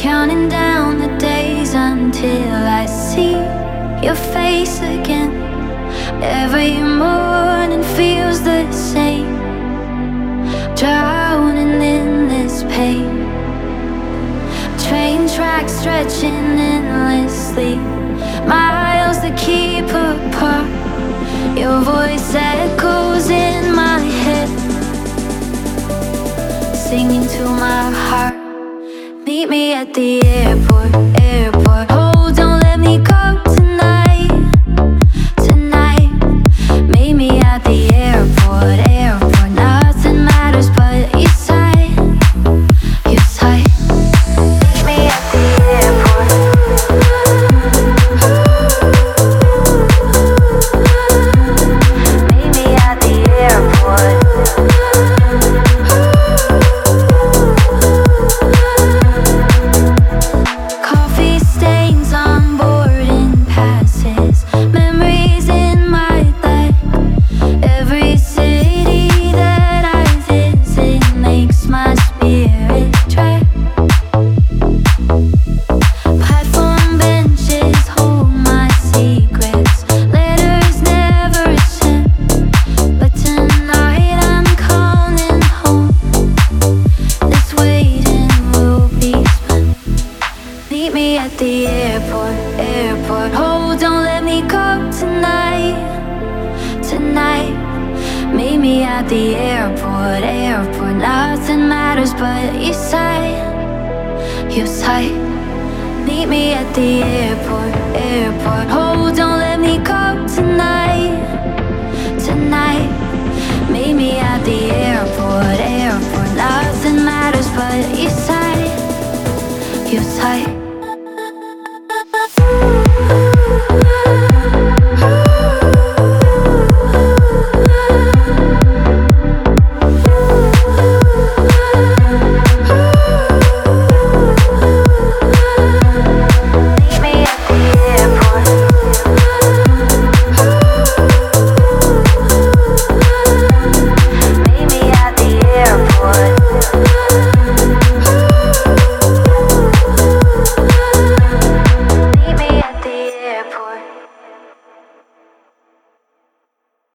counting down the days until I see your face again. Every morning feels the same, drowning in this pain. Train tracks stretching endlessly, miles that keep apart. Your voice echoes in my head, singing to my heart. Meet me at the airport, airport. Oh, don't let me go tonight, tonight. Meet me at the airport, airport. Nothing matters but your sight, your sight. Meet me at the airport. Meet me at the airport. Coffee stains on boarding passes, memories in my life. Every city that I visit makes my spirit trek. Platform benches hold my secrets, letters never sent. But tonight I'm calling home. This waiting will be spent. Meet me at the airport, airport. Oh, don't let me go tonight, tonight. Meet me at the airport, airport. Nothing matters but your sight, your sight. Meet me at the airport, airport. Oh, don't let me go tonight, tonight. Meet me at the airport, airport. Nothing matters but your sight, your sight.